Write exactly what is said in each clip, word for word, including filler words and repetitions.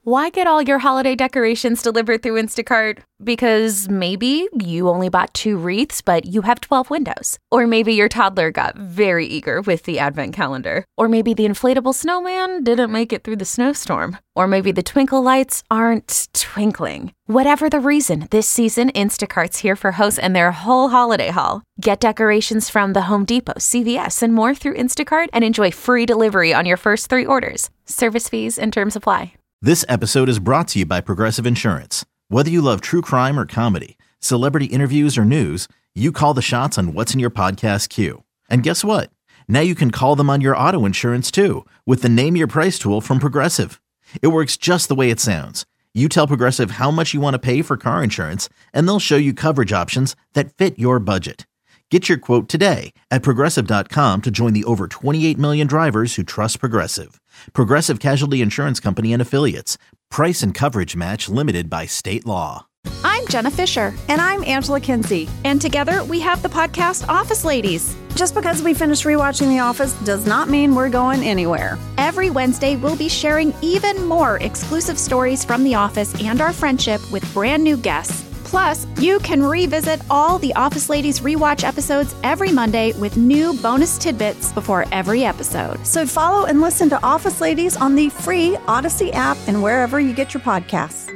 Why get all your holiday decorations delivered through Instacart? Because maybe you only bought two wreaths, but you have twelve windows. Or maybe your toddler got very eager with the advent calendar. Or maybe the inflatable snowman didn't make it through the snowstorm. Or maybe the twinkle lights aren't twinkling. Whatever the reason, this season, Instacart's here for hosts and their whole holiday haul. Get decorations from the Home Depot, C V S, and more through Instacart and enjoy free delivery on your first three orders. Service fees and terms apply. This episode is brought to you by Progressive Insurance. Whether you love true crime or comedy, celebrity interviews or news, you call the shots on what's in your podcast queue. And guess what? Now you can call them on your auto insurance too with the Name Your Price tool from Progressive. It works just the way it sounds. You tell Progressive how much you want to pay for car insurance, and they'll show you coverage options that fit your budget. Get your quote today at Progressive dot com to join the over twenty-eight million drivers who trust Progressive. Progressive Casualty Insurance Company and Affiliates. Price and coverage match limited by state law. I'm Jenna Fisher. And I'm Angela Kinsey. And together we have the podcast Office Ladies. Just because we finished rewatching The Office does not mean we're going anywhere. Every Wednesday, we'll be sharing even more exclusive stories from The Office and our friendship with brand new guests. Plus, you can revisit all the Office Ladies rewatch episodes every Monday with new bonus tidbits before every episode. So follow and listen to Office Ladies on the free Odyssey app and wherever you get your podcasts.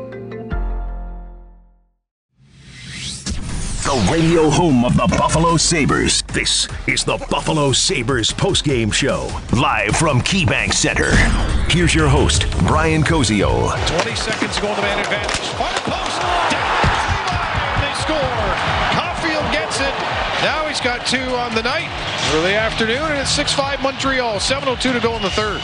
The radio home of the Buffalo Sabres. This is the Buffalo Sabres postgame show, live from KeyBank Center. Here's your host, Brian Cozio. twenty seconds ago, the man advantage. Fire post. Down. They score. Caulfield gets it. Now he's got two on the night, early afternoon, and it's six five Montreal. seven oh two to go in the third.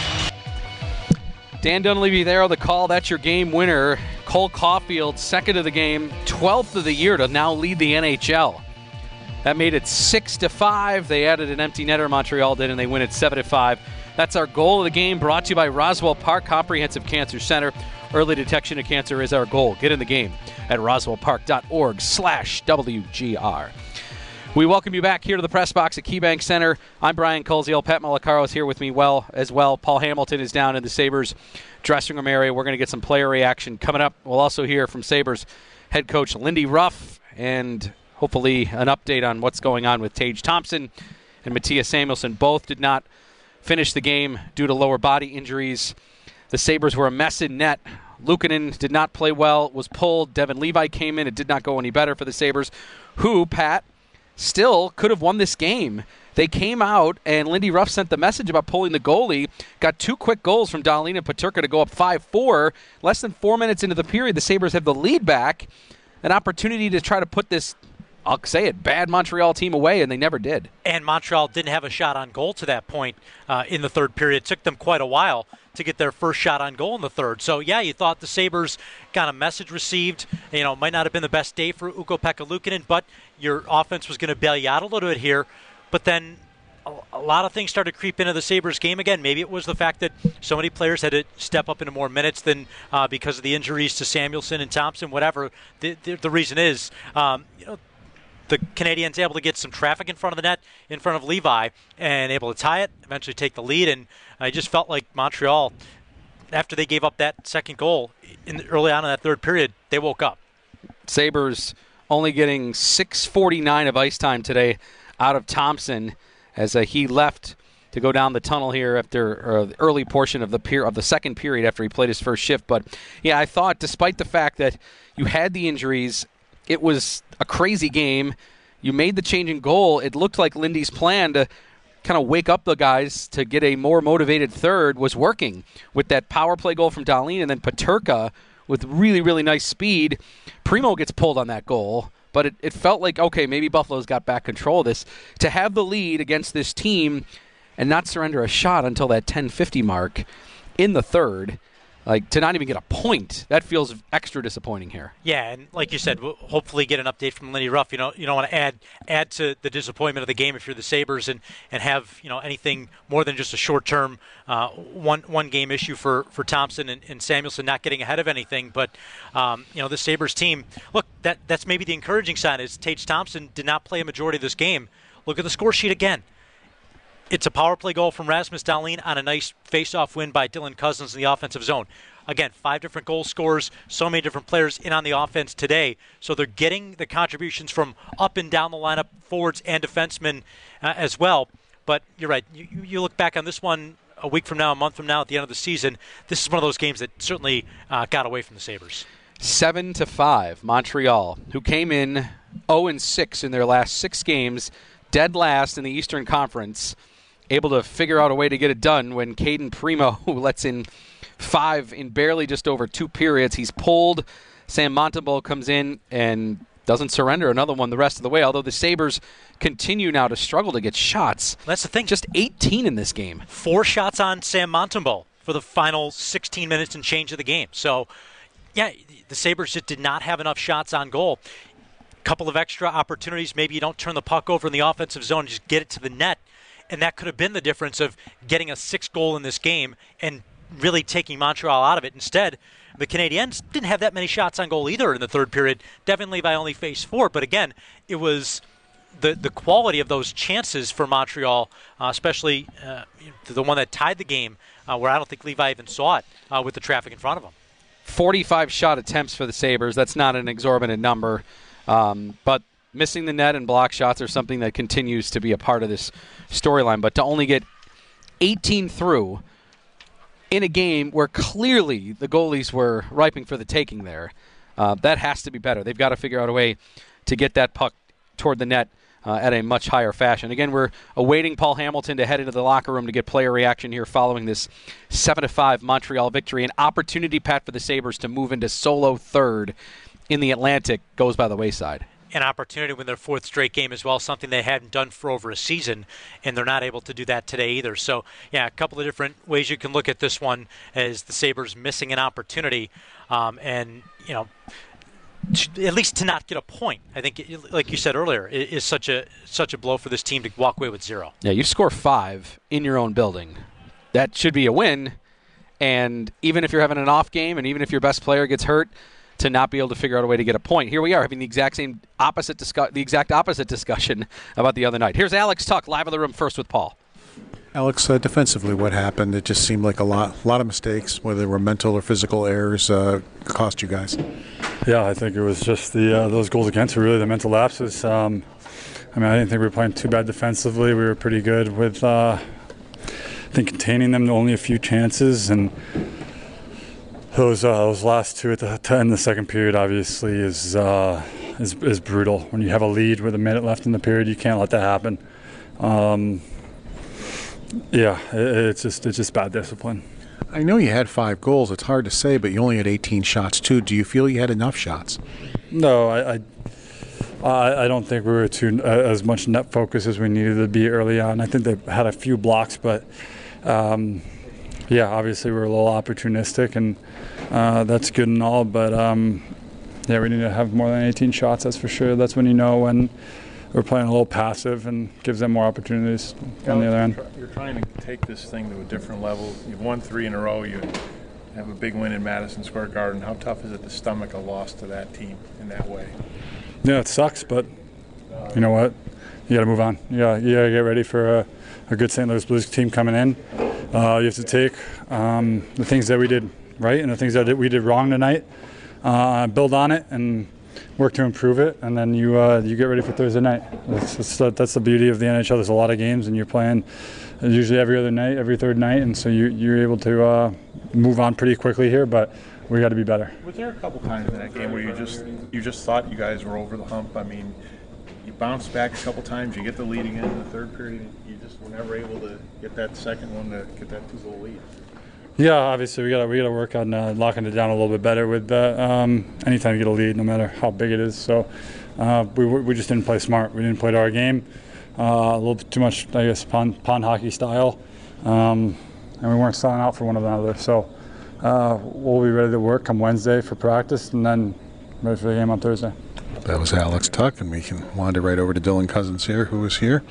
Dan Dunleavy there on the call. That's your game winner. Cole Caulfield, second of the game, twelfth of the year to now lead the N H L. That made it six to five. They added an empty netter, Montreal did, and they win it seven to five. That's our goal of the game, brought to you by Roswell Park Comprehensive Cancer Center. Early detection of cancer is our goal. Get in the game at roswell park dot org slash W G R. We welcome you back here to the press box at KeyBank Center. I'm Brian Colziel. Pat Malacaro is here with me well as well. Paul Hamilton is down in the Sabres dressing room area. We're going to get some player reaction coming up. We'll also hear from Sabres head coach Lindy Ruff and hopefully an update on what's going on with Tage Thompson and Mattias Samuelsson. Both did not finish the game due to lower body injuries. The Sabres were a mess in net. Luukkonen did not play well, was pulled. Devin Levi came in. It did not go any better for the Sabres, who, Pat, still could have won this game. They came out, and Lindy Ruff sent the message about pulling the goalie. Got two quick goals from Dahlin and Peterka to go up five four. Less than four minutes into the period, the Sabres have the lead back. An opportunity to try to put this, I'll say it, bad Montreal team away, and they never did. And Montreal didn't have a shot on goal to that point uh, in the third period. It took them quite a while to get their first shot on goal in the third. So, yeah, you thought the Sabres got a message received. You know, might not have been the best day for Ukko-Pekka Luukkonen, but your offense was going to bail you out a little bit here. But then a, a lot of things started to creep into the Sabres game again. Maybe it was the fact that so many players had to step up into more minutes than uh, because of the injuries to Samuelsson and Thompson, whatever the, the, the reason is. Um, you know, the Canadiens able to get some traffic in front of the net, in front of Levi, and able to tie it, eventually take the lead. And I just felt like Montreal, after they gave up that second goal in early on in that third period, they woke up. Sabres only getting six forty-nine of ice time today out of Thompson as uh, he left to go down the tunnel here after uh, the early portion of the per- of the second period after he played his first shift. But, yeah, I thought despite the fact that you had the injuries, it was a crazy game. You made the change in goal. It looked like Lindy's plan to kind of wake up the guys to get a more motivated third was working with that power play goal from Dahlin, and then Peterka with really, really nice speed. Primo gets pulled on that goal, but it, it felt like, okay, maybe Buffalo's got back control of this. To have the lead against this team and not surrender a shot until that ten fifty mark in the third, like to not even get a point, that feels extra disappointing here. Yeah, and like you said, we'll hopefully get an update from Lindy Ruff. You know, you don't want to add add to the disappointment of the game if you're the Sabres and, and have, you know, anything more than just a short-term uh, one one game issue for, for Thompson and, and Samuelsson not getting ahead of anything. But um, you know, the Sabres team, look, that that's maybe the encouraging sign is Tage Thompson did not play a majority of this game. Look at the score sheet again. It's a power play goal from Rasmus Dahlin on a nice face-off win by Dylan Cousins in the offensive zone. again, five different goal scorers, so many different players in on the offense today. So they're getting the contributions from up and down the lineup, forwards and defensemen uh, as well. But you're right. You, you look back on this one a week from now, a month from now, at the end of the season. This is one of those games that certainly uh, got away from the Sabres. Seven to five, Montreal, who came in oh and six in their last six games, dead last in the Eastern Conference, able to figure out a way to get it done when Caden Primo lets in five in barely just over two periods. He's pulled. Sam Montembeault comes in and doesn't surrender another one the rest of the way, although the Sabres continue now to struggle to get shots. That's the thing. Just eighteen in this game. Four shots on Sam Montembeault for the final sixteen minutes and change of the game. So, yeah, the Sabres just did not have enough shots on goal. A couple of extra opportunities. Maybe you don't turn the puck over in the offensive zone and just get it to the net. And that could have been the difference of getting a sixth goal in this game and really taking Montreal out of it. Instead, the Canadiens didn't have that many shots on goal either in the third period. Devin Levi only faced four. But again, it was the the quality of those chances for Montreal, uh, especially uh, the one that tied the game, uh, where I don't think Levi even saw it uh, with the traffic in front of him. forty-five shot attempts for the Sabres. That's not an exorbitant number. Um, but missing the net and block shots are something that continues to be a part of this storyline. But to only get eighteen through in a game where clearly the goalies were ripening for the taking there, uh, that has to be better. They've got to figure out a way to get that puck toward the net uh, at a much higher fashion. Again, we're awaiting Paul Hamilton to head into the locker room to get player reaction here following this seven to five Montreal victory. An opportunity, Pat, for the Sabres to move into solo third in the Atlantic goes by the wayside. An opportunity to win their fourth straight game as well, something they hadn't done for over a season, and they're not able to do that today either. So, yeah, a couple of different ways you can look at this one as the Sabres missing an opportunity, um, and, you know, at least to not get a point. I think, like you said earlier, it is such a such a blow for this team to walk away with zero. Yeah, you score five in your own building. That should be a win, and even if you're having an off game and even if your best player gets hurt, to not be able to figure out a way to get a point. Here we are having the exact same opposite discu- the exact opposite discussion about the other night. Here's Alex Tuck live in the room first with Paul. Alex, uh, defensively, what happened? It just seemed like a lot, a lot of mistakes, whether they were mental or physical errors, uh, cost you guys. Yeah, I think it was just the uh, those goals against were really the mental lapses. Um, I mean, I didn't think we were playing too bad defensively. We were pretty good with, uh, I think, containing them to only a few chances, and Those uh, those last two at the to end the second period obviously is, uh, is is brutal. When you have a lead with a minute left in the period, you can't let that happen. Um, yeah, it, it's just it's just bad discipline. I know you had five goals. It's hard to say, but you only had eighteen shots too. Do you feel you had enough shots? No, I I, I don't think we were too uh, as much net focus as we needed to be early on. I think they had a few blocks, but. Um, Yeah, obviously we're a little opportunistic, and uh, that's good and all. But um, yeah, we need to have more than eighteen shots. That's for sure. That's when you know when we're playing a little passive and gives them more opportunities on the other end. You're trying to take this thing to a different level. You've won three in a row. You have a big win in Madison Square Garden. How tough is it to stomach a loss to that team in that way? Yeah, it sucks, but you know what? You got to move on. You got you got to get ready for a, a good Saint Louis Blues team coming in. Uh, you have to take um, the things that we did right and the things that we did wrong tonight, uh, build on it, and work to improve it, and then you uh, you get ready for Thursday night. That's, that's, the, that's the beauty of the N H L. There's a lot of games, and you're playing usually every other night, every third night, and so you, you're able to uh, move on pretty quickly here, but we got to be better. Was there a couple times in that game where you just you just thought you guys were over the hump? I mean, you bounced back a couple times, you get the lead again in the third period, you just were never able to get that second one to get that two-goal lead. Yeah, obviously we got we got to work on uh, locking it down a little bit better with that. Um, anytime you get a lead, no matter how big it is. So uh, we we just didn't play smart. We didn't play to our game. Uh, a little bit too much, I guess, pond, pond hockey style, um, and we weren't selling out for one another. So uh, we'll be ready to work come Wednesday for practice, and then ready for the game on Thursday. That was Alex Tuck, and we can wander right over to Dylan Cousins here, who is here.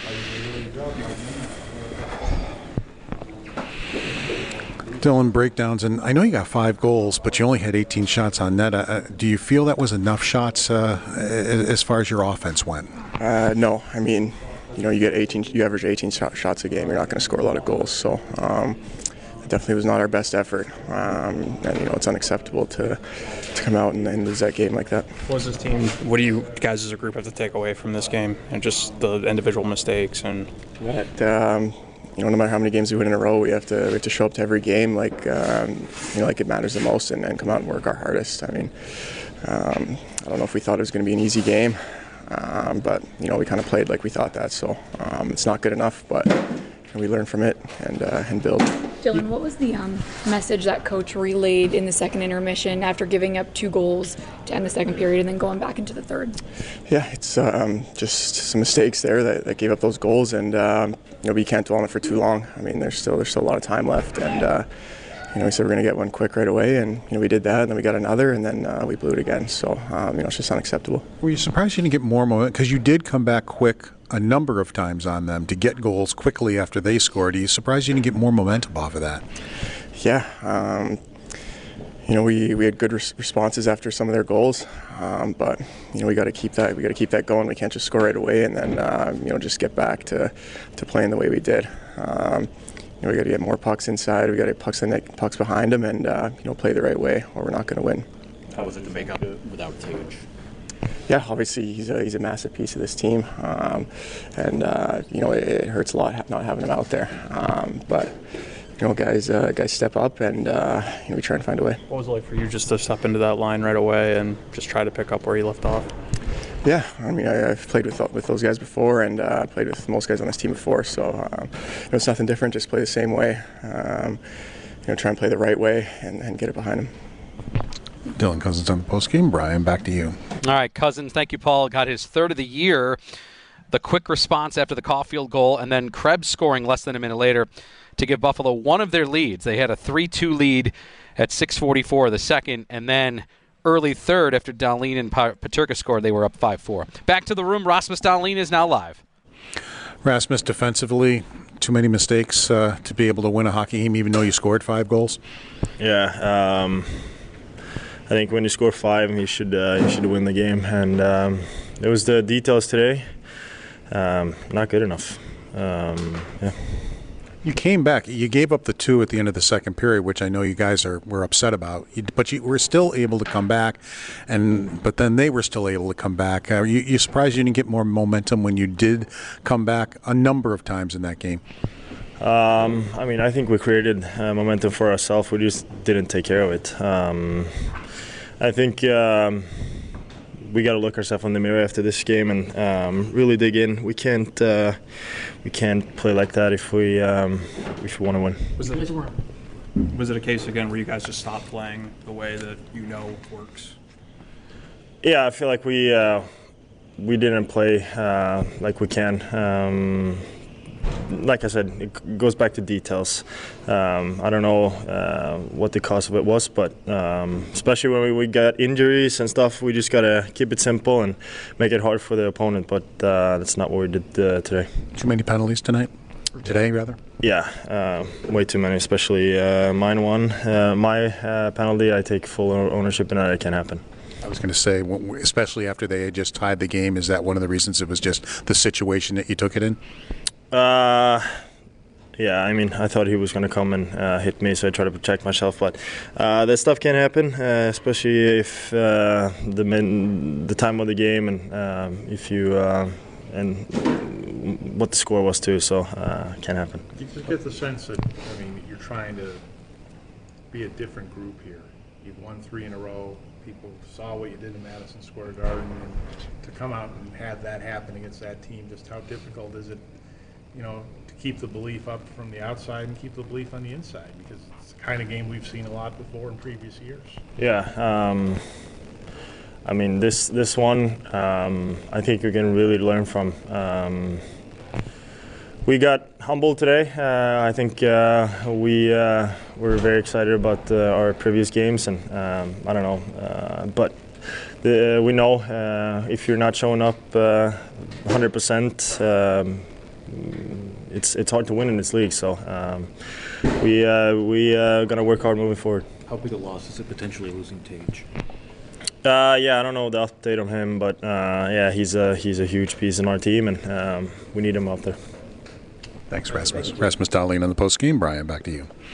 Dylan, breakdowns, and I know you got five goals, but you only had eighteen shots on net. Uh, do you feel that was enough shots uh, as far as your offense went? Uh, no, I mean, you know, you get eighteen, you average eighteen shot, shots a game. You're not going to score a lot of goals. So, um, definitely was not our best effort. Um, and, you know, it's unacceptable to, to come out and, and lose that game like that. What was this team, what do you guys as a group have to take away from this game and just the individual mistakes? And That, um, you know, no matter how many games we win in a row, we have to we have to show up to every game like um, you know, like it matters the most, and, and come out and work our hardest. I mean, um, I don't know if we thought it was going to be an easy game, um, but you know, we kind of played like we thought that. So um, it's not good enough, but we learn from it and uh, and build. Dylan, what was the um, message that coach relayed in the second intermission after giving up two goals to end the second period and then going back into the third? Yeah, it's um, just some mistakes there that, that gave up those goals, and um, you know, we can't dwell on it for too long. I mean, there's still there's still a lot of time left, and uh, you know, we said we're going to get one quick right away, and you know, we did that, and then we got another, and then uh, we blew it again. So um, you know, it's just unacceptable. Were you surprised you didn't get more momentum? Because you did come back quick a number of times on them to get goals quickly after they scored. Are you surprised you didn't get more momentum off of that? Yeah, um, you know, we, we had good res- responses after some of their goals, um, but you know, we got to keep that we got to keep that going. We can't just score right away and then uh, you know, just get back to, to playing the way we did. Um, you know, we got to get more pucks inside. We got to get pucks in the, pucks behind them, and uh, you know, play the right way, or we're not going to win. How was it to make up without Tage? Yeah, obviously he's a, he's a massive piece of this team, um, and uh, you know, it, it hurts a lot not having him out there. Um, but you know, guys, uh, guys step up, and uh, you know, we try and find a way. What was it like for you just to step into that line right away and just try to pick up where you left off? Yeah, I mean, I, I've played with with those guys before, and uh, played with most guys on this team before, so um, you know, it's nothing different. Just play the same way. Um, you know, try and play the right way, and, and get it behind him. Dylan Cozens on the postgame. Brian, back to you. All right, Cozens, thank you, Paul. Got his third of the year. The quick response after the Caulfield goal, and then Krebs scoring less than a minute later to give Buffalo one of their leads. They had a three two lead at six forty-four of the second, and then early third after Dahlin and Peterka scored, they were up five four. Back to the room, Rasmus Dahlin is now live. Rasmus, defensively, too many mistakes uh, to be able to win a hockey game even though you scored five goals? Yeah, um, I think when you score five, you should uh, you should win the game, and um, it was the details today. Um, not good enough. Um, yeah. You came back. You gave up the two at the end of the second period, which I know you guys are were upset about. You, but you were still able to come back, and but then they were still able to come back. Are you, you surprised you didn't get more momentum when you did come back a number of times in that game? Um, I mean, I think we created uh, momentum for ourselves. We just didn't take care of it. Um, I think um, we got to look ourselves in the mirror after this game and um, really dig in. We can't uh, we can't play like that if we um, if we want to win. Was it, was it a case again where you guys just stopped playing the way that you know works? Yeah, I feel like we uh, we didn't play uh, like we can. Um, Like I said, it goes back to details. Um, I don't know uh, what the cause of it was, but um, especially when we, we got injuries and stuff, we just got to keep it simple and make it hard for the opponent, but uh, that's not what we did uh, today. Too many penalties tonight? Today, rather? Yeah, uh, way too many, especially uh, mine one. Uh, my uh, penalty, I take full ownership in that. It can't happen. I was going to say, especially after they had just tied the game, is that one of the reasons it was just the situation that you took it in? Uh, yeah, I mean, I thought he was going to come and uh, hit me, so I tried to protect myself. But uh, that stuff can happen, uh, especially if uh, the min- the time of the game and um, if you uh, and what the score was too. So uh, it can happen. You just get the sense that I mean you're trying to be a different group here. You've won three in a row. People saw what you did in Madison Square Garden, and to come out and have that happen against that team, just how difficult is it? You know, to keep the belief up from the outside and keep the belief on the inside, because it's the kind of game we've seen a lot before in previous years. Yeah, um, I mean this this one, um, I think we can really learn from. Um, we got humbled today. Uh, I think uh, we uh, were very excited about uh, our previous games, and um, I don't know, uh, but. The, we know uh, if you're not showing up uh, one hundred percent. Um, It's it's hard to win in this league, so um, we uh, we uh, gonna work hard moving forward. How big a loss is it potentially losing Tage? Uh, yeah, I don't know the update on him, but uh, yeah, he's a he's a huge piece in our team, and um, we need him out there. Thanks, Rasmus. Rasmus Dahlin on the post game. Brian, back to you.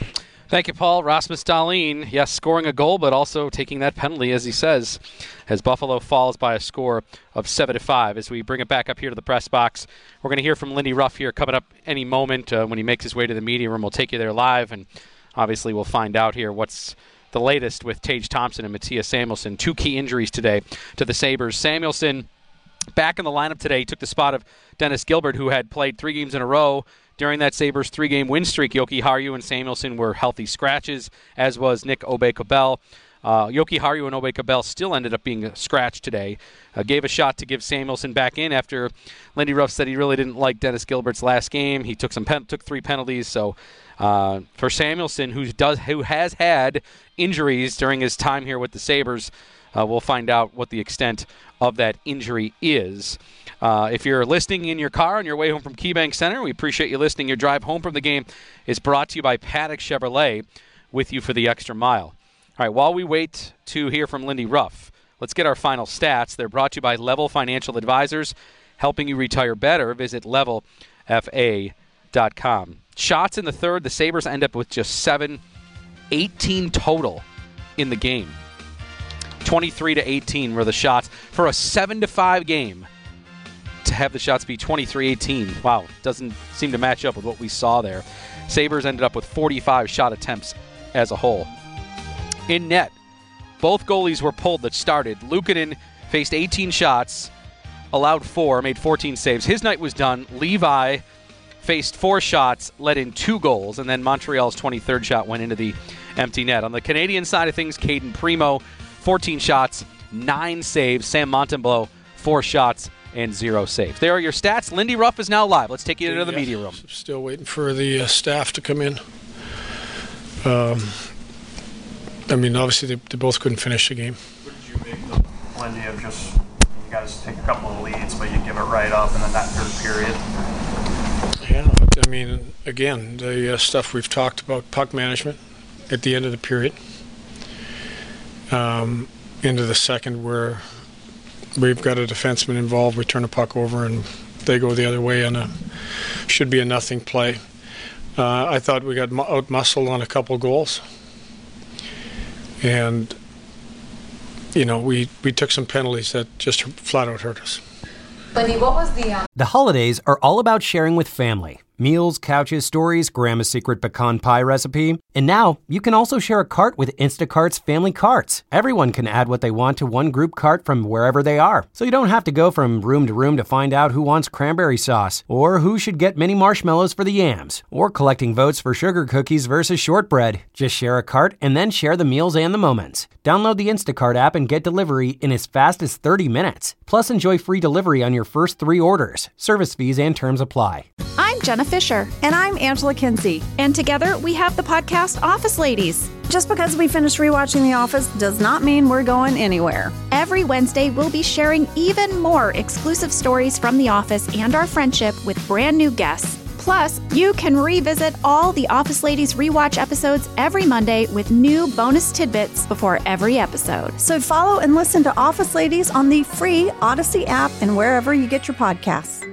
Thank you, Paul. Rasmus Dahlin, yes, scoring a goal, but also taking that penalty, as he says, as Buffalo falls by a score of seven to five. As we bring it back up here to the press box, we're going to hear from Lindy Ruff here coming up any moment uh, when he makes his way to the media room. We'll take you there live, and obviously we'll find out here what's the latest with Tage Thompson and Mattias Samuelsson. Two key injuries today to the Sabres. Samuelsson back in the lineup today. He took the spot of Dennis Gilbert, who had played three games in a row during that Sabres three-game win streak. Jokiharju and Samuelsson were healthy scratches, as was Nick Aube-Kubel. Uh, Jokiharju and Aube-Kubel still ended up being scratched today. Uh, gave a shot to give Samuelsson back in after Lindy Ruff said he really didn't like Dennis Gilbert's last game. He took some pen- took three penalties. So uh, for Samuelsson, who does who has had injuries during his time here with the Sabres, uh, we'll find out what the extent of that injury is. Uh, if you're listening in your car on your way home from KeyBank Center, we appreciate you listening. Your drive home from the game is brought to you by Paddock Chevrolet, with you for the extra mile. All right, while we wait to hear from Lindy Ruff, let's get our final stats. They're brought to you by Level Financial Advisors, helping you retire better. Visit level f a dot com. Shots in the third, the Sabres end up with just seven, eighteen total in the game. twenty-three to eighteen were the shots for a seven to five game. To have the shots be twenty-three eighteen. Wow, doesn't seem to match up with what we saw there. Sabres ended up with forty-five shot attempts as a whole. In net, both goalies were pulled that started. Luukkonen faced eighteen shots, allowed four, made fourteen saves. His night was done. Levi faced four shots, let in two goals, and then Montreal's twenty-third shot went into the empty net. On the Canadian side of things, Caden Primo, fourteen shots, nine saves. Sam Montembeault, four shots, and zero saves. There are your stats. Lindy Ruff is now live. Let's take you into the yeah, media room. Still waiting for the uh, staff to come in. Um, I mean, obviously they, they both couldn't finish the game. What did you make the Lindy of just, you guys take a couple of leads, but you give it right up in the that third period? Yeah, I mean, again, the uh, stuff we've talked about, puck management at the end of the period. Um, into the second where we've got a defenseman involved, we turn the puck over and they go the other way on a should be a nothing play. Uh, I thought we got out-muscled on a couple goals. And, you know, we, we took some penalties that just flat out hurt us. Lindy, what was the... Um... The holidays are all about sharing with family. Meals, couches, stories, Grandma's secret pecan pie recipe. And now, you can also share a cart with Instacart's Family Carts. Everyone can add what they want to one group cart from wherever they are. So you don't have to go from room to room to find out who wants cranberry sauce, or who should get mini marshmallows for the yams, or collecting votes for sugar cookies versus shortbread. Just share a cart and then share the meals and the moments. Download the Instacart app and get delivery in as fast as thirty minutes. Plus, enjoy free delivery on your first three orders. Service fees and terms apply. I'm Jenna Fisher. And I'm Angela Kinsey. And together we have the podcast Office Ladies. Just because we finished rewatching The Office does not mean we're going anywhere. Every Wednesday, we'll be sharing even more exclusive stories from The Office and our friendship with brand new guests. Plus, you can revisit all the Office Ladies rewatch episodes every Monday with new bonus tidbits before every episode. So follow and listen to Office Ladies on the free Odyssey app and wherever you get your podcasts.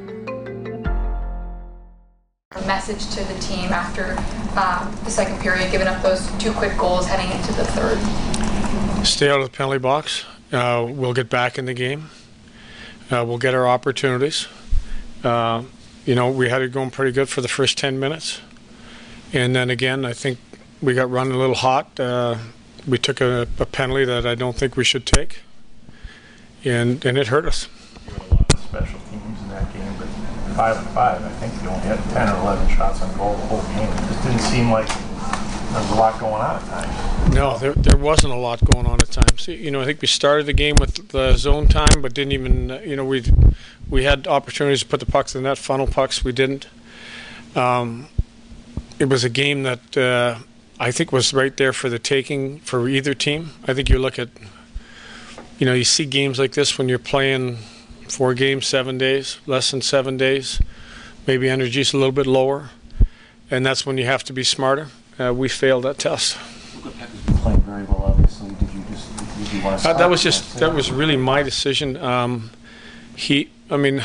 A message to the team after um, the second period, giving up those two quick goals heading into the third? Stay out of the penalty box. Uh, we'll get back in the game. Uh, we'll get our opportunities. Uh, you know, we had it going pretty good for the first ten minutes. And then again, I think we got run a little hot. Uh, we took a, a penalty that I don't think we should take. And, and it hurt us. You had a lot of special teams in that game, but five and five, I think you only had ten or eleven shots on goal the whole game. It just didn't seem like there was a lot going on at times. No, there there wasn't a lot going on at times. You know, I think we started the game with the zone time, but didn't even, you know, we we had opportunities to put the pucks in that funnel pucks. We didn't. Um, it was a game that uh, I think was right there for the taking for either team. I think you look at, you know, you see games like this when you're playing four games, seven days, less than seven days. Maybe energy's a little bit lower, and that's when you have to be smarter. Uh, we failed that test. Playing very well, obviously. Did you just did you want to? Uh, that was just that was really my decision. Um, he, I mean,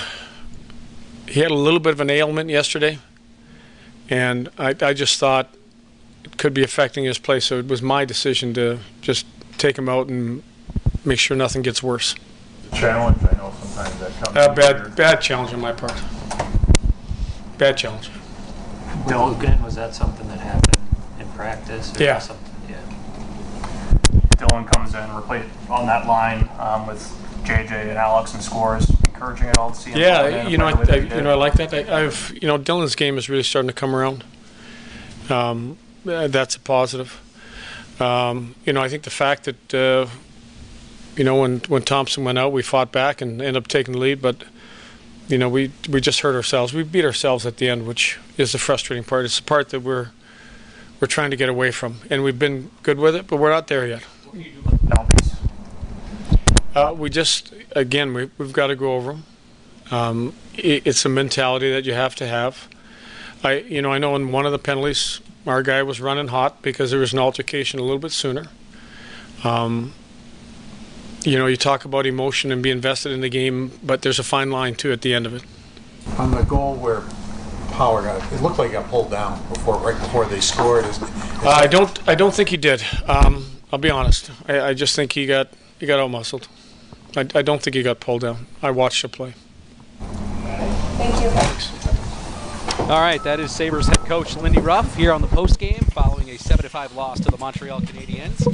he had a little bit of an ailment yesterday, and I, I just thought, it could be affecting his play. So it was my decision to just take him out and make sure nothing gets worse. Challenge, I know sometimes that comes. Uh, bad, bad challenge on my part. Bad challenge. Dylan, again, was that something that happened in practice? Or Yeah. Something? Yeah. Dylan comes in, replace on that line um, with J J and Alex and scores. Encouraging at all to see him. Yeah, you know, I, I, you know, I like that. I, I've, you know, Dylan's game is really starting to come around. Um, uh, that's a positive. Um, you know, I think the fact that, uh, you know, when when Thompson went out, we fought back and ended up taking the lead, but. You know, we we just hurt ourselves. We beat ourselves at the end, which is the frustrating part. It's the part that we're we're trying to get away from, and we've been good with it, but we're not there yet. Uh, we just, again, we, we've got to go over them. Um, it, it's a mentality that you have to have. I, you know, I know in one of the penalties, our guy was running hot because there was an altercation a little bit sooner. Um, You know, you talk about emotion and be invested in the game, but there's a fine line, too, at the end of it. On the goal where Power got, it looked like he got pulled down before, right before they scored. Is, is uh, I don't, I don't think he did. Um, I'll be honest. I, I just think he got, he got out-muscled. I, I don't think he got pulled down. I watched the play. Thank you. Thanks. All right, that is Sabres head coach Lindy Ruff here on the postgame following a seven to five loss to the Montreal Canadiens.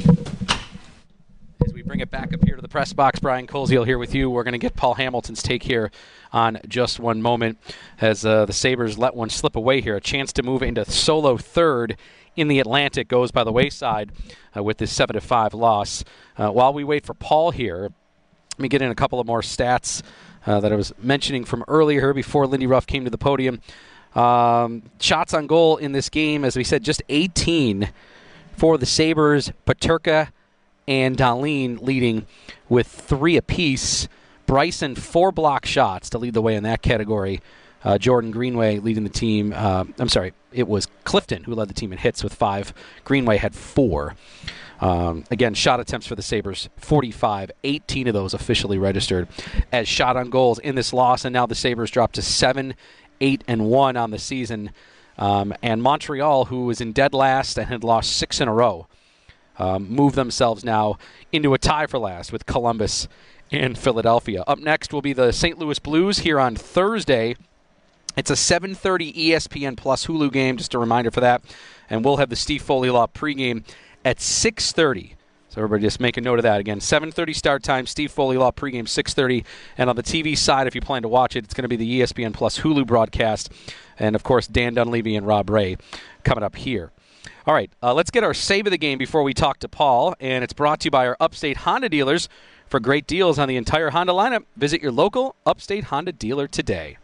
As we bring it back up here to the press box, Brian Koziel here with you. We're going to get Paul Hamilton's take here on just one moment as uh, the Sabres let one slip away here. A chance to move into solo third in the Atlantic goes by the wayside uh, with this seven to five loss. Uh, while we wait for Paul here, let me get in a couple of more stats uh, that I was mentioning from earlier before Lindy Ruff came to the podium. Um, shots on goal in this game, as we said, just eighteen for the Sabres. Peterka and Dahlin leading with three apiece. Bryson, four block shots to lead the way in that category. Uh, Jordan Greenway leading the team. Uh, I'm sorry, it was Clifton who led the team in hits with five. Greenway had four. Um, again, shot attempts for the Sabres, forty-five. eighteen of those officially registered as shot on goals in this loss, and now the Sabres dropped to seven, eight, and one on the season. Um, and Montreal, who was in dead last and had lost six in a row, Um, move themselves now into a tie for last with Columbus and Philadelphia. Up next will be the Saint Louis Blues here on Thursday. It's a seven thirty E S P N Plus Hulu game, just a reminder for that. And we'll have the Steve Foley Law pregame at six thirty. So everybody just make a note of that. Again, seven thirty start time, Steve Foley Law pregame, six thirty. And on the T V side, if you plan to watch it, it's going to be the E S P N Plus Hulu broadcast. And, of course, Dan Dunleavy and Rob Ray coming up here. All right, uh, let's get our save of the game before we talk to Paul, and it's brought to you by our Upstate Honda dealers. For great deals on the entire Honda lineup, visit your local Upstate Honda dealer today.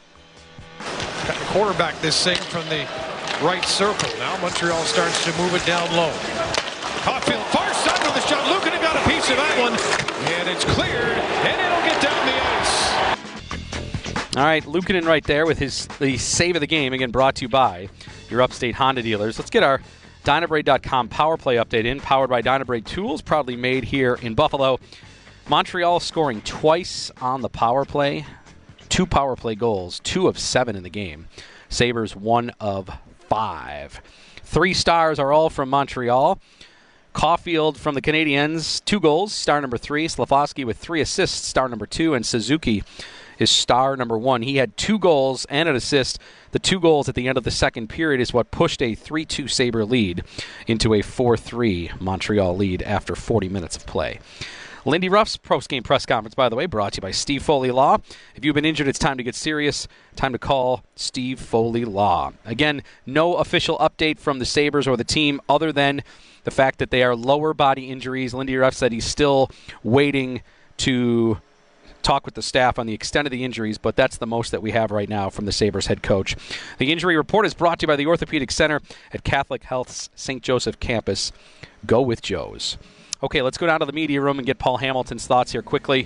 Got the quarterback this save from the right circle. Now Montreal starts to move it down low. Caulfield far side with the shot. Luukkonen got a piece of that one, and it's cleared, and it'll get down the ice. All right, Luukkonen right there with his the save of the game, again brought to you by your Upstate Honda dealers. Let's get our Dynabrade dot com Power Play update in, powered by Dynabrade Tools, proudly made here in Buffalo. Montreal scoring twice on the power play, two power play goals, two of seven in the game. Sabres one of five. Three stars are all from Montreal. Caulfield from the Canadiens, two goals, star number three. Slafkovsky with three assists, star number two. And Suzuki is star number one. He had two goals and an assist. The two goals at the end of the second period is what pushed a three two Sabre lead into a four three Montreal lead after forty minutes of play. Lindy Ruff's post-game press conference, by the way, brought to you by Steve Foley Law. If you've been injured, it's time to get serious. Time to call Steve Foley Law. Again, no official update from the Sabres or the team other than the fact that they are lower body injuries. Lindy Ruff said he's still waiting to talk with the staff on the extent of the injuries, but that's the most that we have right now from the Sabres head coach. The injury report is brought to you by the Orthopedic Center at Catholic Health's Saint Joseph campus. Go with Joe's. Okay, let's go down to the media room and get Paul Hamilton's thoughts here quickly.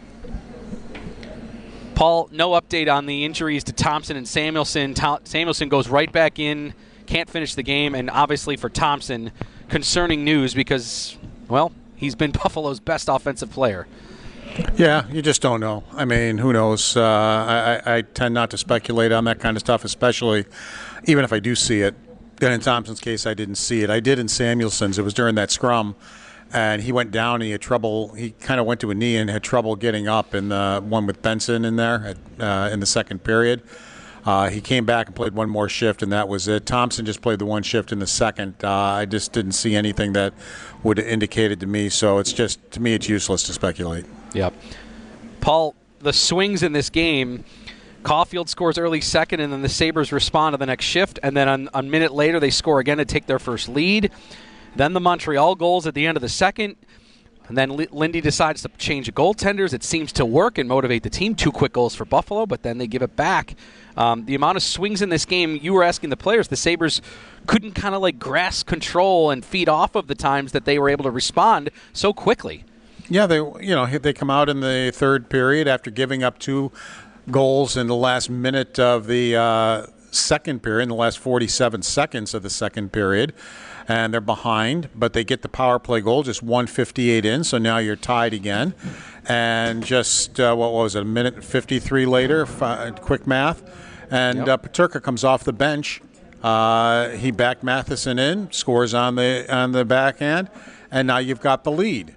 Paul, no update on the injuries to Thompson and Samuelson. Tom- Samuelson goes right back in, can't finish the game, and obviously for Thompson, concerning news because, well, he's been Buffalo's best offensive player. Yeah, you just don't know. I mean, who knows? Uh, I, I tend not to speculate on that kind of stuff, especially even if I do see it. And in Thompson's case, I didn't see it. I did in Samuelson's. It was during that scrum, and he went down and he had trouble. He kind of went to a knee and had trouble getting up in the one with Benson in there at, uh, in the second period. Uh, he came back and played one more shift, and that was it. Thompson just played the one shift in the second. Uh, I just didn't see anything that would have indicated to me. So it's just, to me, it's useless to speculate. Yep. Paul, the swings in this game, Caulfield scores early second, and then the Sabres respond to the next shift, and then on, a minute later they score again to take their first lead. Then the Montreal goals at the end of the second, and then L- Lindy decides to change the goaltenders. It seems to work and motivate the team. Two quick goals for Buffalo, but then they give it back. Um, the amount of swings in this game, you were asking the players, the Sabres couldn't kind of like grasp control and feed off of the times that they were able to respond so quickly. Yeah, they you know they come out in the third period after giving up two goals in the last minute of the uh, second period, in the last forty-seven seconds of the second period, and they're behind, but they get the power play goal just one fifty-eight in, so now you're tied again. And just, uh, what was it, a minute and fifty-three later, fi- quick math, and Yep. uh, Peterka comes off the bench. Uh, he backed Matheson in, scores on the on the backhand, and now you've got the lead.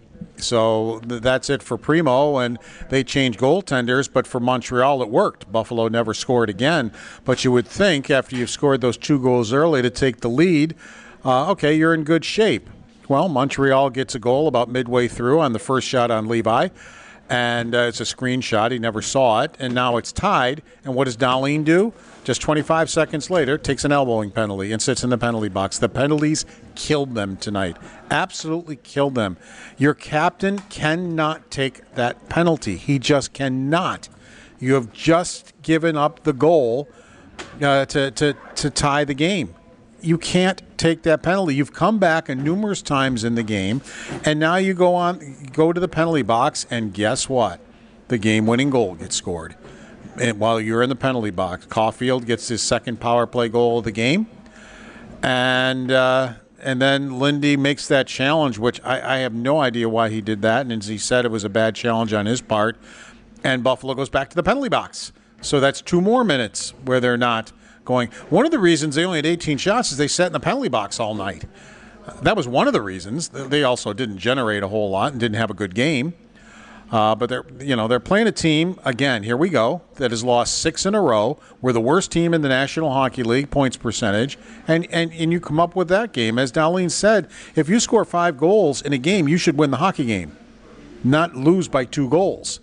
So th- that's it for Primo, and they changed goaltenders, but for Montreal it worked. Buffalo never scored again, but you would think after you've scored those two goals early to take the lead, uh, okay, you're in good shape. Well, Montreal gets a goal about midway through on the first shot on Levi, and uh, it's a screenshot. He never saw it, and now it's tied. And what does Dahlin do? Just twenty-five seconds later, takes an elbowing penalty and sits in the penalty box. The penalties killed them tonight. Absolutely killed them. Your captain cannot take that penalty. He just cannot. You have just given up the goal uh, to, to, to tie the game. You can't take that penalty. You've come back a numerous times in the game, and now you go on, go to the penalty box, and guess what? The game-winning goal gets scored. And while you're in the penalty box, Caulfield gets his second power play goal of the game, and uh, and then Lindy makes that challenge, which I, I have no idea why he did that, and as he said, it was a bad challenge on his part, and Buffalo goes back to the penalty box. So that's two more minutes where they're not going. One of the reasons they only had eighteen shots is they sat in the penalty box all night. That was one of the reasons. They also didn't generate a whole lot and didn't have a good game. Uh, but they're, you know, they're playing a team, again, here we go, that has lost six in a row. We're the worst team in the National Hockey League, points percentage. And, and, and you come up with that game. As Dahlin said, if you score five goals in a game, you should win the hockey game, not lose by two goals.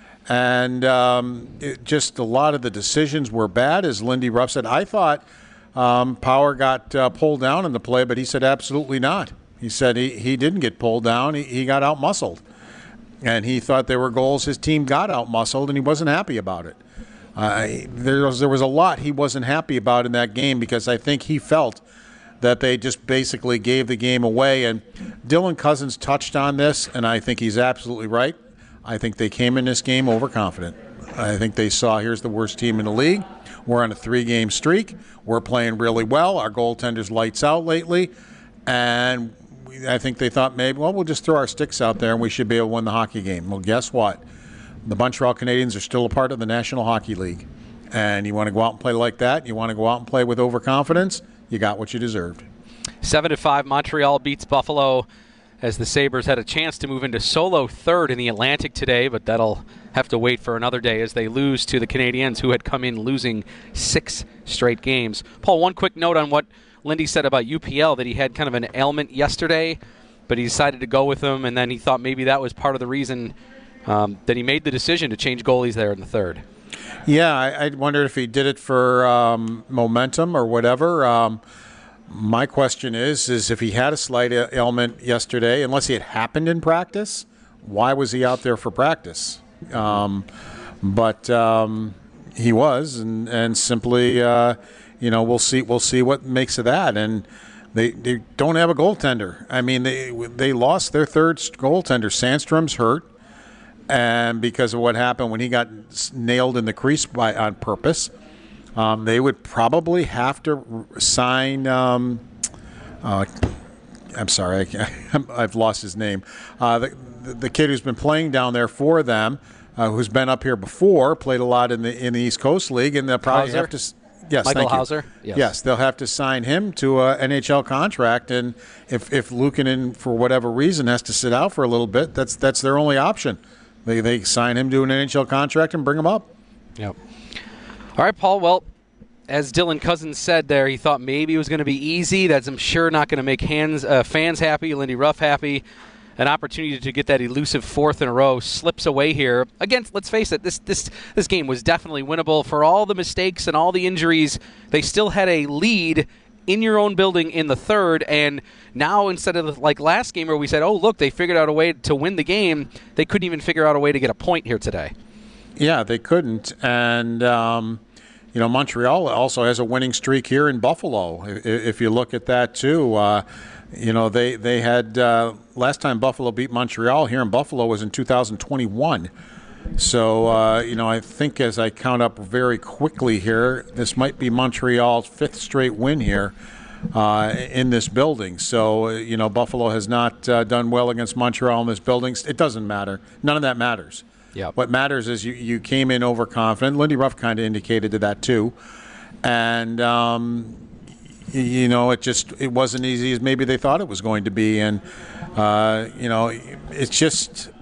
And um, it, just a lot of the decisions were bad, as Lindy Ruff said. I thought um, Power got uh, pulled down in the play, but he said absolutely not. He said he, he didn't get pulled down. He, he got out-muscled. And he thought there were goals his team got out-muscled, and he wasn't happy about it. Uh, there was, there was a lot he wasn't happy about in that game because I think he felt that they just basically gave the game away. And Dylan Cousins touched on this, and I think he's absolutely right. I think they came in this game overconfident. I think they saw, here's the worst team in the league. We're on a three-game streak. We're playing really well. Our goaltender's lights out lately. And we, I think they thought maybe, well, we'll just throw our sticks out there and we should be able to win the hockey game. Well, guess what? The Montreal Canadiens are still a part of the National Hockey League. And you want to go out and play like that? You want to go out and play with overconfidence? You got what you deserved. Seven to five, Montreal beats Buffalo as the Sabres had a chance to move into solo third in the Atlantic today, but that'll have to wait for another day as they lose to the Canadiens, who had come in losing six straight games. Paul, one quick note on what Lindy said about U P L, that he had kind of an ailment yesterday, but he decided to go with him, and then he thought maybe that was part of the reason um, that he made the decision to change goalies there in the third. Yeah, I, I wondered if he did it for um, momentum or whatever. Um, my question is, is if he had a slight ailment yesterday, unless he had happened in practice, why was he out there for practice? Um, but um, he was, and and simply, uh, you know, we'll see we'll see what makes of that. And they they don't have a goaltender. I mean, they they lost their third goaltender. Sandstrom's hurt. And because of what happened when he got nailed in the crease by on purpose, um, they would probably have to sign. Um, uh, I'm sorry, I, I've lost his name. Uh, the, the kid who's been playing down there for them, uh, who's been up here before, played a lot in the in the East Coast League, and they'll probably Hauser? have to. Yes, Michael thank you. Hauser? Yes. Yes. they'll have to sign him to an N H L contract, and if if Luukkonen, for whatever reason, has to sit out for a little bit, that's that's their only option. They they sign him to an N H L contract and bring him up. Yep. All right, Paul. Well, as Dylan Cousins said there, he thought maybe it was going to be easy. That's, I'm sure, not going to make hands, uh, fans happy, Lindy Ruff happy. An opportunity to get that elusive fourth in a row slips away here. Again, let's face it, this this this game was definitely winnable. For all the mistakes and all the injuries, they still had a lead in your own building in the third, and now instead of like last game where we said, oh, look, they figured out a way to win the game, they couldn't even figure out a way to get a point here today. Yeah, they couldn't. And, um, you know, Montreal also has a winning streak here in Buffalo. If, if you look at that, too, uh, you know, they, they had uh, last time Buffalo beat Montreal here in Buffalo was in two thousand twenty-one. So, uh, you know, I think as I count up very quickly here, this might be Montreal's fifth straight win here uh, in this building. So, uh, you know, Buffalo has not uh, done well against Montreal in this building. It doesn't matter. None of that matters. Yep. What matters is you, you came in overconfident. Lindy Ruff kind of indicated to that too. And, um, you know, it just it wasn't easy as maybe they thought it was going to be. And, uh, you know, it's just,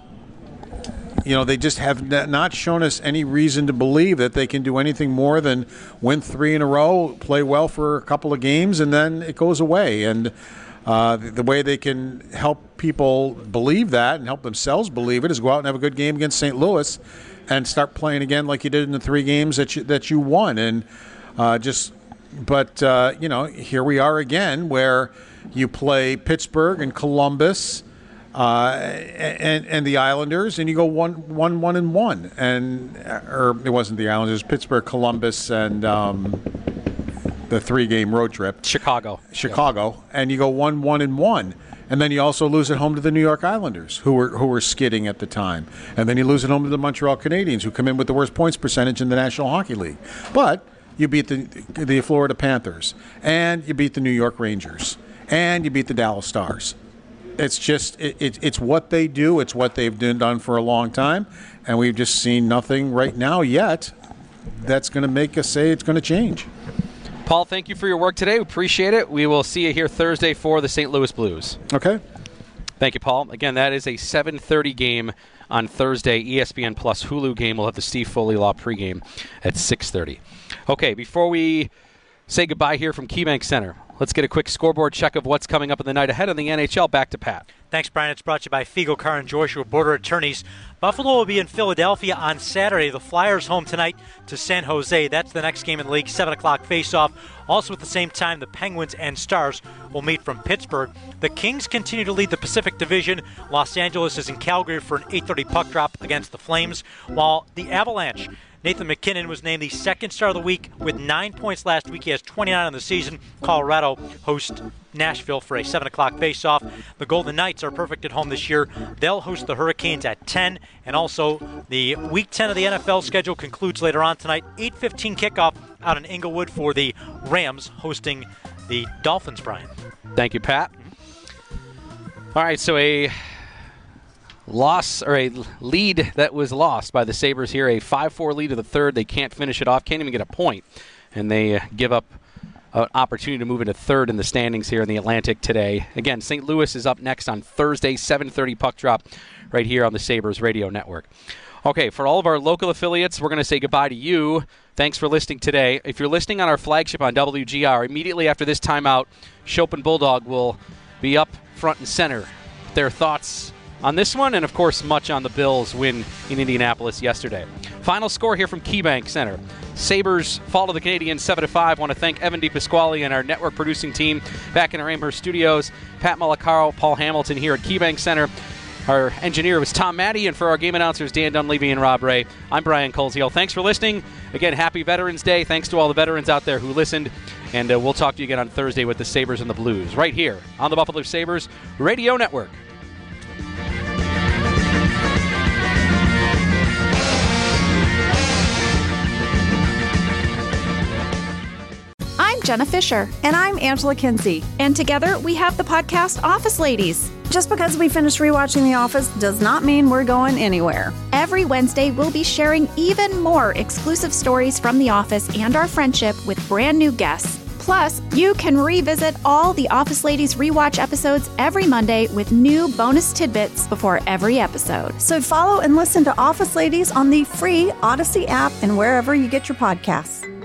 you know, they just have not shown us any reason to believe that they can do anything more than win three in a row, play well for a couple of games, and then it goes away. And uh, the way they can help people believe that and help themselves believe it is go out and have a good game against Saint Louis and start playing again like you did in the three games that you, that you won. And uh, just, but, uh, you know, here we are again where you play Pittsburgh and Columbus uh, and and the Islanders, and you go one, one, one, and one. And, or it wasn't the Islanders, it was Pittsburgh, Columbus, and um, the three-game road trip. Chicago. Chicago. Yep. And you go one, one, and one. And then you also lose at home to the New York Islanders, who were who were skidding at the time. And then you lose at home to the Montreal Canadiens, who come in with the worst points percentage in the National Hockey League. But you beat the the Florida Panthers, and you beat the New York Rangers, and you beat the Dallas Stars. It's just it, it, it's what they do. It's what they've done for a long time, and we've just seen nothing right now yet that's going to make us say it's going to change. Paul, thank you for your work today. We appreciate it. We will see you here Thursday for the Saint Louis Blues. Okay. Thank you, Paul. Again, that is a seven thirty game on Thursday. E S P N Plus Hulu game. We'll have the Steve Foley Law pregame at six thirty. Okay, before we say goodbye here from KeyBank Center, let's get a quick scoreboard check of what's coming up in the night ahead in the N H L. Back to Pat. Thanks, Brian. It's brought to you by Fiegel Car and Joshua Border Attorneys. Buffalo will be in Philadelphia on Saturday. The Flyers home tonight to San Jose. That's the next game in the league, seven o'clock face-off. Also at the same time, the Penguins and Stars will meet from Pittsburgh. The Kings continue to lead the Pacific Division. Los Angeles is in Calgary for an eight thirty puck drop against the Flames, while the Avalanche, Nathan MacKinnon was named the second star of the week with nine points last week. He has twenty-nine on the season. Colorado hosts Nashville for a seven o'clock face-off. The Golden Knights are perfect at home this year. They'll host the Hurricanes at ten. And also, the Week ten of the N F L schedule concludes later on tonight. eight fifteen kickoff out in Inglewood for the Rams hosting the Dolphins, Brian. Thank you, Pat. Mm-hmm. All right, so a loss or a lead that was lost by the Sabres here, a five four lead of the third. They can't finish it off, can't even get a point, and they uh, give up an opportunity to move into third in the standings here in the Atlantic today. Again, Saint Louis is up next on Thursday, seven thirty puck drop right here on the Sabres Radio Network. Okay, for all of our local affiliates, we're going to say goodbye to you. Thanks for listening today. If you're listening on our flagship on W G R, immediately after this timeout, Schopp and Bulldog will be up front and center with their thoughts on this one, and of course much on the Bills' win in Indianapolis yesterday. Final score here from KeyBank Center. Sabres fall to the Canadiens seven to five. Want to thank Evan DePasquale and our network producing team back in our Amherst studios. Pat Malacaro, Paul Hamilton here at KeyBank Center. Our engineer was Tom Maddie, and for our game announcers, Dan Dunleavy and Rob Ray, I'm Brian Coleshill. Thanks for listening. Again, happy Veterans Day. Thanks to all the veterans out there who listened, and uh, we'll talk to you again on Thursday with the Sabres and the Blues right here on the Buffalo Sabres Radio Network. I'm Jenna Fisher. And I'm Angela Kinsey. And together we have the podcast Office Ladies. Just because we finished rewatching The Office does not mean we're going anywhere. Every Wednesday, we'll be sharing even more exclusive stories from The Office and our friendship with brand new guests. Plus, you can revisit all the Office Ladies rewatch episodes every Monday with new bonus tidbits before every episode. So follow and listen to Office Ladies on the free Odyssey app and wherever you get your podcasts.